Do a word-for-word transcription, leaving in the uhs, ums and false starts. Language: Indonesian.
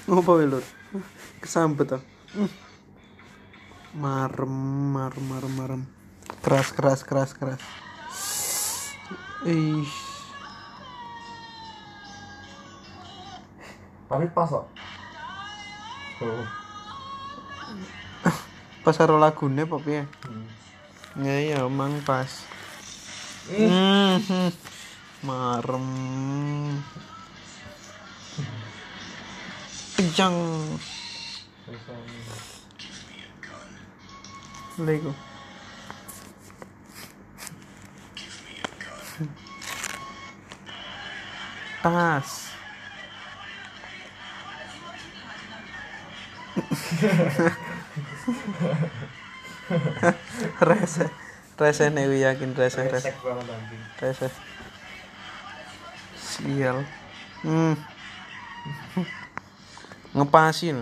Ngopo wae lur? Kesambet to. Marem, marem, marem, marem. Keras, keras, keras, keras. Ih, Tapi pas kok. Oh. pas karo lagune apa piye? Hmm. Ya iya, emang pas. Hmm. hmm. Marem. Kencang. Lego. Tas. Rese. Rese nek yakin rese rese. Resek banget anjing. Rese. Sial. Hmm. Ngepasin.